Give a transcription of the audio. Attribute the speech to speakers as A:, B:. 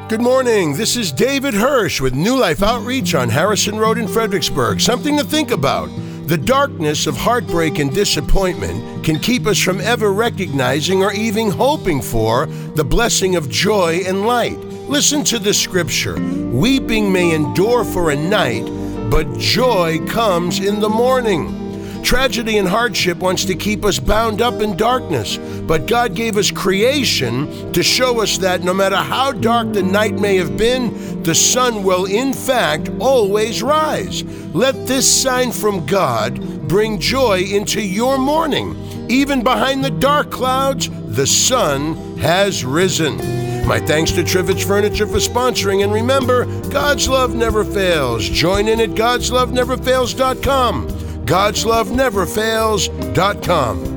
A: Good morning. This is David Hirsch with New Life Outreach on Harrison Road in Fredericksburg. Something to think about. The darkness of heartbreak and disappointment can keep us from ever recognizing or even hoping for the blessing of joy and light. Listen to the scripture. Weeping may endure for a night, but joy comes in the morning. Tragedy and hardship wants to keep us bound up in darkness, but God gave us creation to show us that no matter how dark the night may have been, the sun will in fact always rise. Let this sign from God bring joy into your morning. Even behind the dark clouds, the sun has risen. My thanks to Trivich Furniture for sponsoring, and remember, God's love never fails. Join in at godsloveneverfails.com. godsloveneverfails.com.